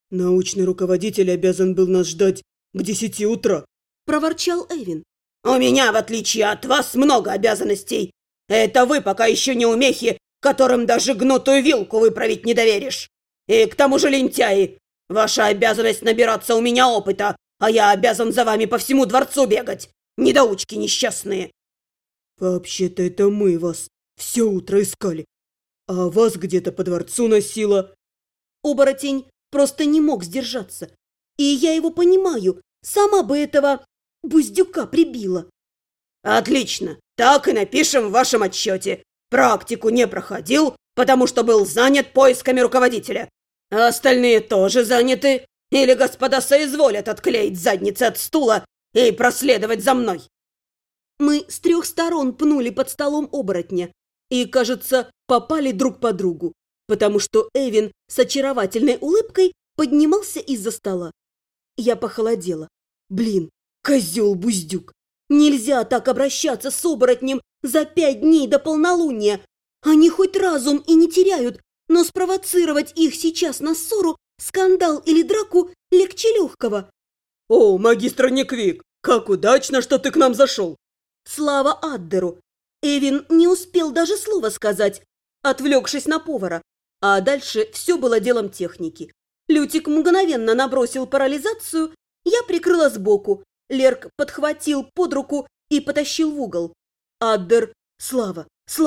Научный руководитель обязан был нас ждать к 10 утра. Проворчал Эвин. У меня, в отличие от вас, много обязанностей. Это вы пока еще не умехи, которым даже гнутую вилку выправить не доверишь. И к тому же лентяи. Ваша обязанность набираться у меня опыта, а я обязан за вами по всему дворцу бегать. Недоучки несчастные. Вообще-то это мы вас все утро искали, а вас где-то по дворцу носило. Оборотень просто не мог сдержаться. И я его понимаю, сама бы этого буздюка прибила. Отлично, так и напишем в вашем отчете. Практику не проходил, потому что был занят поисками руководителя. А остальные тоже заняты. Или господа соизволят отклеить задницы от стула и проследовать за мной. Мы с 3 сторон пнули под столом оборотня и, кажется, попали друг по другу, потому что Эвин с очаровательной улыбкой поднимался из-за стола. Я похолодела. Блин, козел Буздюк! Нельзя так обращаться с оборотнем за 5 дней до полнолуния. Они хоть разум и не теряют, но спровоцировать их сейчас на ссору, скандал или драку легче легкого. О, магистр Никвик, как удачно, что ты к нам зашел. Слава Аддеру! Эвин не успел даже слова сказать, отвлекшись на повара. А дальше все было делом техники. Лютик мгновенно набросил парализацию, я прикрыла сбоку, Лерк подхватил под руку и потащил в угол. Аддер, Слава,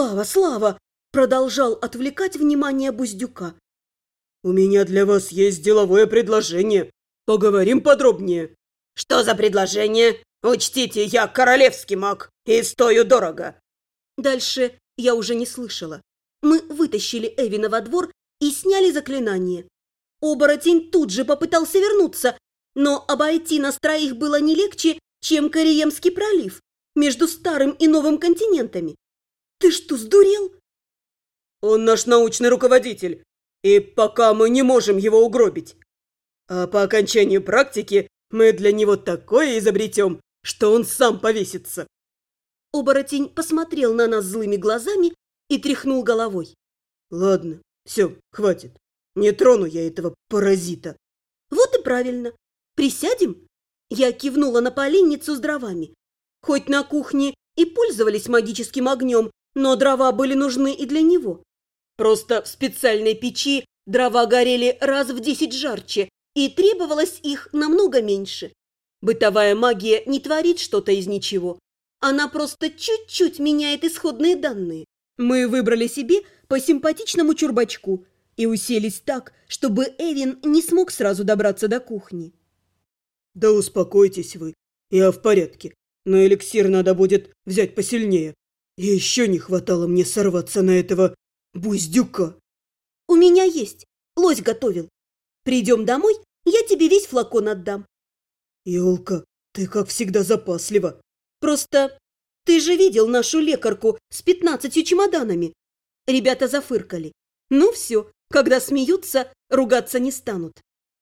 продолжал отвлекать внимание Буздюка. У меня для вас есть деловое предложение. Поговорим подробнее. Что за предложение? Учтите, я королевский маг и стою дорого. Дальше я уже не слышала. Мы вытащили Эвина во двор и сняли заклинание. Оборотень тут же попытался вернуться, но обойти нас троих было не легче, чем Кориемский пролив между старым и новым континентами. Ты что, сдурел? Он наш научный руководитель, и пока мы не можем его угробить. А по окончанию практики мы для него такое изобретем, что он сам повесится. Оборотень посмотрел на нас злыми глазами и тряхнул головой. Ладно, все, хватит. Не трону я этого паразита. Вот и правильно. Присядем? Я кивнула на поленницу с дровами. Хоть на кухне и пользовались магическим огнем, но дрова были нужны и для него. Просто в специальной печи дрова горели раз в 10 жарче, и требовалось их намного меньше. Бытовая магия не творит что-то из ничего. Она просто чуть-чуть меняет исходные данные. Мы выбрали себе по симпатичному чурбачку и уселись так, чтобы Эвин не смог сразу добраться до кухни. Да успокойтесь вы, я в порядке, но эликсир надо будет взять посильнее. И еще не хватало мне сорваться на этого Буздюка. У меня есть, лось готовил. Придем домой, я тебе весь флакон отдам. Ёлка, ты как всегда запаслива. Просто ты же видел нашу лекарку с 15 чемоданами. Ребята зафыркали. Ну все, когда смеются, ругаться не станут.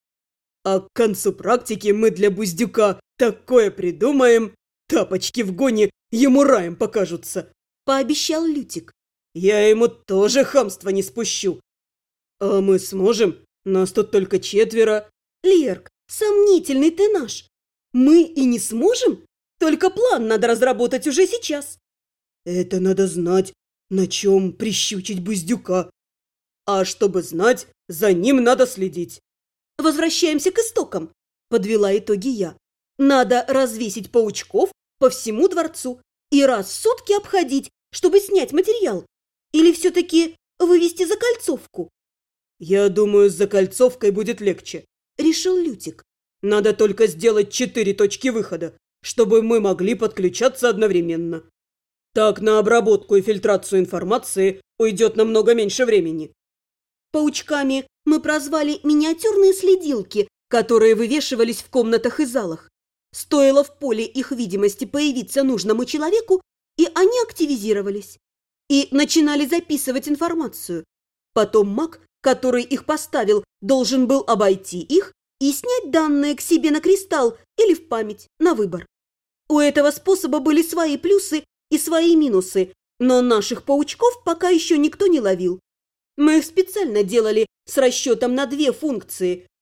А к концу практики мы для Буздюка такое придумаем, тапочки в гоне ему раем покажутся. Пообещал Лютик. Я ему тоже хамства не спущу. А мы сможем? Нас тут только 4. Лерк, сомнительный ты наш. Мы и не сможем? Только план надо разработать уже сейчас. Это надо знать, на чем прищучить Буздюка. А чтобы знать, за ним надо следить. Возвращаемся к истокам, подвела итоги я. Надо развесить паучков по всему дворцу и раз в сутки обходить, чтобы снять материал. Или все-таки вывести закольцовку? Я думаю, с закольцовкой будет легче, решил Лютик. Надо только сделать 4 точки выхода, чтобы мы могли подключаться одновременно. Так на обработку и фильтрацию информации уйдет намного меньше времени. Паучками мы прозвали миниатюрные следилки, которые вывешивались в комнатах и залах. Стоило в поле их видимости появиться нужному человеку, и они активизировались. И начинали записывать информацию. Потом маг, который их поставил, должен был обойти их и снять данные к себе на кристалл или в память, на выбор. У этого способа были свои плюсы и свои минусы, но наших паучков пока еще никто не ловил. Мы их специально делали с расчетом на 2 функции,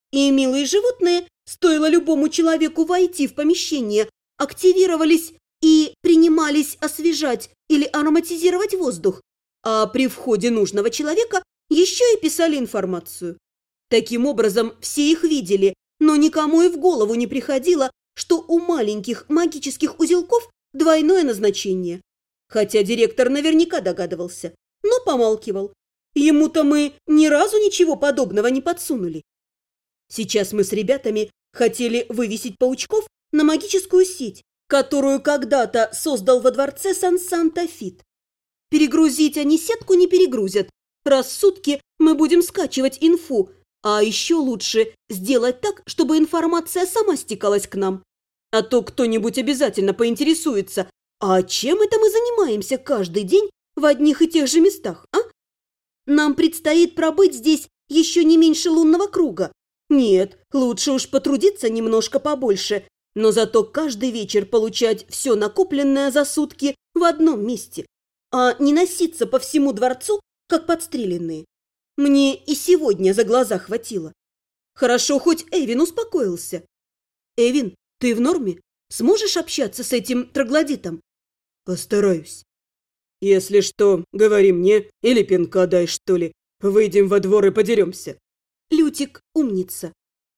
и милые животные, стоило любому человеку войти в помещение, активировались и принимались освежать или ароматизировать воздух, а при входе нужного человека еще и писали информацию. Таким образом, все их видели, но никому и в голову не приходило, что у маленьких магических узелков двойное назначение. Хотя директор наверняка догадывался, но помалкивал. Ему-то мы ни разу ничего подобного не подсунули. Сейчас мы с ребятами хотели вывесить паучков на магическую сеть, которую когда-то создал во дворце Сан-Санта-Фит. Перегрузить они сетку не перегрузят. Раз в сутки мы будем скачивать инфу, а еще лучше сделать так, чтобы информация сама стекалась к нам. А то кто-нибудь обязательно поинтересуется, а чем это мы занимаемся каждый день в одних и тех же местах, а? Нам предстоит пробыть здесь еще не меньше лунного круга. Нет, лучше уж потрудиться немножко побольше, но зато каждый вечер получать все накопленное за сутки в одном месте, а не носиться по всему дворцу, как подстреленные. Мне и сегодня за глаза хватило. Хорошо, хоть Эвин успокоился. Эвин, ты в норме? Сможешь общаться с этим троглодитом? Постараюсь. Если что, говори мне или пинка дай, что ли. Выйдем во двор и подеремся. Лютик умница.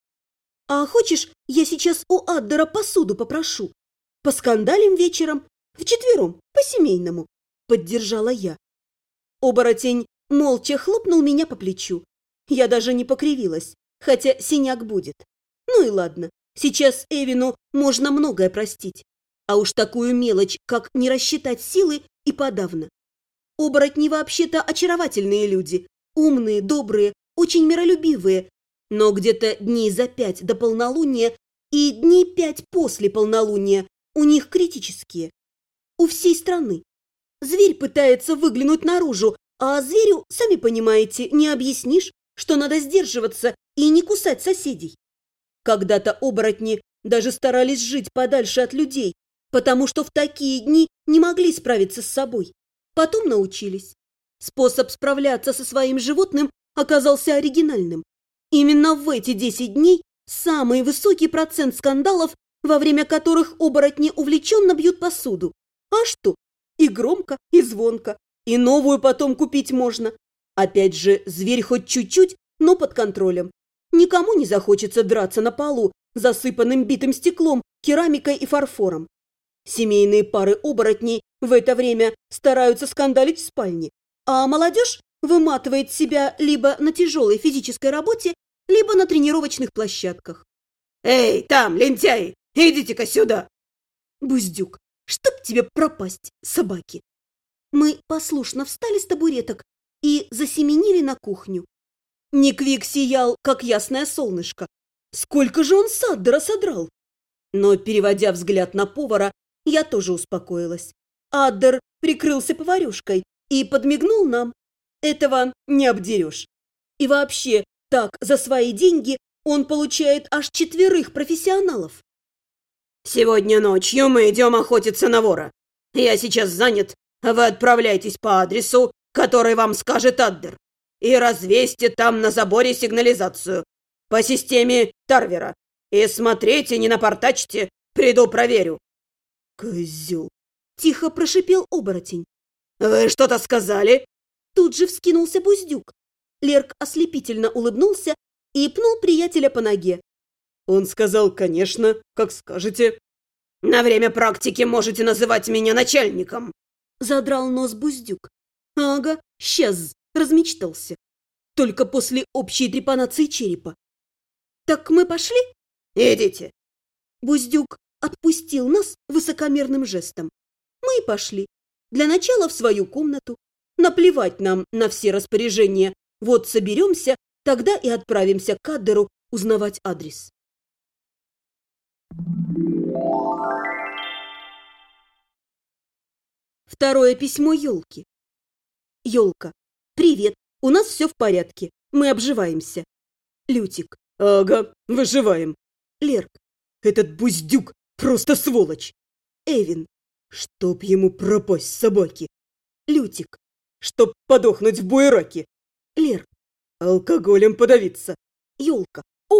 А хочешь, я сейчас у Аддера посуду попрошу? Поскандалим вечером, вчетвером, по-семейному, поддержала я. Оборотень молча хлопнул меня по плечу. Я даже не покривилась, хотя синяк будет. Ну и ладно, сейчас Эвину можно многое простить. А уж такую мелочь, как не рассчитать силы, и подавно. Оборотни вообще-то очаровательные люди, умные, добрые, очень миролюбивые, но где-то дней за 5 до полнолуния и дней 5 после полнолуния у них критические. У всей страны. Зверь пытается выглянуть наружу, а зверю, сами понимаете, не объяснишь, что надо сдерживаться и не кусать соседей. Когда-то оборотни даже старались жить подальше от людей, потому что в такие дни не могли справиться с собой. Потом научились. Способ справляться со своим животным оказался оригинальным. Именно в эти 10 дней самый высокий процент скандалов, во время которых оборотни увлеченно бьют посуду. А что? И громко, и звонко, и новую потом купить можно. Опять же, зверь хоть чуть-чуть, но под контролем. Никому не захочется драться на полу, засыпанным битым стеклом, керамикой и фарфором. Семейные пары оборотней в это время стараются скандалить в спальне, а молодежь выматывает себя либо на тяжелой физической работе, либо на тренировочных площадках. «Эй, там, лентяи, идите-ка сюда!» Буздюк, чтоб тебе пропасть, собаки! Мы послушно встали с табуреток и засеменили на кухню. Никвик сиял, как ясное солнышко. Сколько же он Саддера содрал! Но, переводя взгляд на повара, я тоже успокоилась. Аддер прикрылся поварюшкой и подмигнул нам. Этого не обдерешь. И вообще, так за свои деньги он получает аж 4 профессионалов. «Сегодня ночью мы идем охотиться на вора. Я сейчас занят, а вы отправляйтесь по адресу, который вам скажет Аддер, и развесьте там на заборе сигнализацию по системе Тарвера. И смотрите, не напортачьте, приду проверю». «Козел!» – тихо прошипел оборотень. «Вы что-то сказали?» Тут же вскинулся Буздюк. Лерк ослепительно улыбнулся и пнул приятеля по ноге. Он сказал, конечно, как скажете. «На время практики можете называть меня начальником», – задрал нос Буздюк. «Ага, сейчас размечтался. Только после общей трепанации черепа. Так мы пошли?» «Идите». Буздюк отпустил нас высокомерным жестом. Мы и пошли. Для начала в свою комнату. Наплевать нам на все распоряжения. Вот соберемся, тогда и отправимся к Аддеру узнавать адрес. Второе письмо Ёлки. Ёлка. Привет. У нас все в порядке. Мы обживаемся. Лютик. Ага, выживаем. Лерк. Этот Буздюк просто сволочь. Эвин. Чтоб ему пропасть, собаки. Лютик. Чтоб подохнуть в буераке. Лерк. Алкоголем подавиться. Ёлка. О,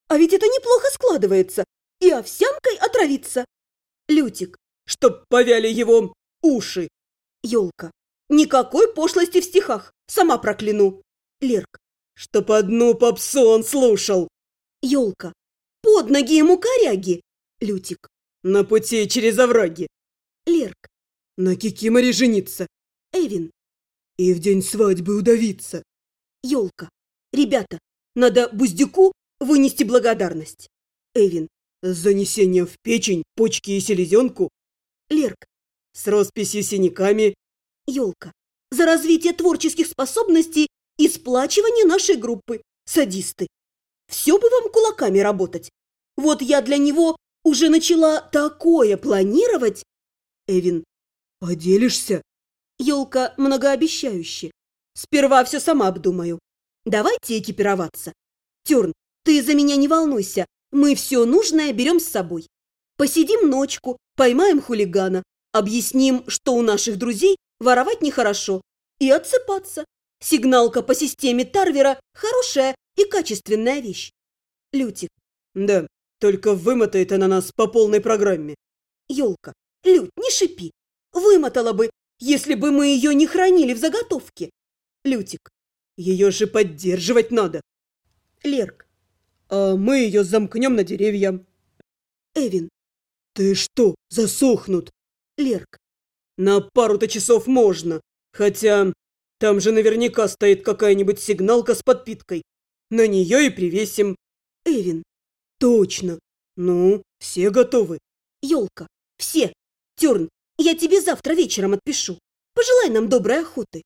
А ведь это неплохо складывается. И овсянкой отравиться. Лютик. Чтоб повяли его уши. Ёлка. Никакой пошлости в стихах. Сама прокляну. Лерк. Чтоб одну попсу он слушал. Ёлка. Под ноги ему коряги. Лютик. На пути через овраги. Лерк. На Кикиморе жениться. Эвин. И в день свадьбы удавиться. Ёлка. Ребята, надо Буздюку вынести благодарность. Эвин. С занесением в печень, почки и селезенку. Лерк. С росписью синяками. Ёлка. За развитие творческих способностей и сплачивание нашей группы. Садисты. Все бы вам кулаками работать. Вот я для него уже начала такое планировать. Эвин. Поделишься? Ёлка многообещающе. Сперва все сама обдумаю. Давайте экипироваться. Тёрн, ты за меня не волнуйся. Мы все нужное берем с собой. Посидим ночку, поймаем хулигана, объясним, что у наших друзей воровать нехорошо, и отсыпаться. Сигналка по системе Тарвера – хорошая и качественная вещь. Лютик. Да, только вымотает она нас по полной программе. Ёлка. Лють, не шипи. Вымотала бы, если бы мы ее не хранили в заготовке. Лютик. Ее же поддерживать надо. Лерк. А мы ее замкнем на деревья. Эвин. Ты что, засохнут? Лерк. На пару-то часов можно. Хотя там же наверняка стоит какая-нибудь сигналка с подпиткой. На нее и привесим. Эвин. Точно. Ну, все готовы. Ёлка. Все. Тёрн, я тебе завтра вечером отпишу. Пожелай нам доброй охоты.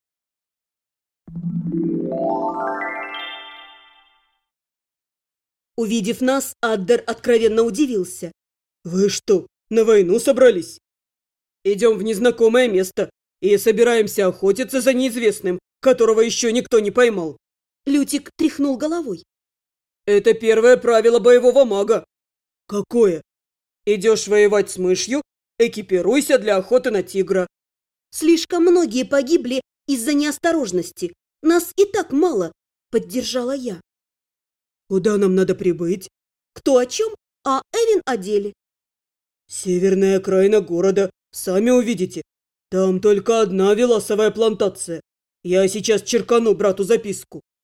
Увидев нас, Аддер откровенно удивился. Вы что, на войну собрались? Идем в незнакомое место и собираемся охотиться за неизвестным, которого еще никто не поймал. Лютик тряхнул головой. Это первое правило боевого мага. Какое? Идешь воевать с мышью, экипируйся для охоты на тигра. Слишком многие погибли из-за неосторожности. Нас и так мало, поддержала я. Куда нам надо прибыть? Кто о чем, а Эвин о деле. Северная окраина города, сами увидите. Там только одна веласовая плантация. Я сейчас черкану брату записку.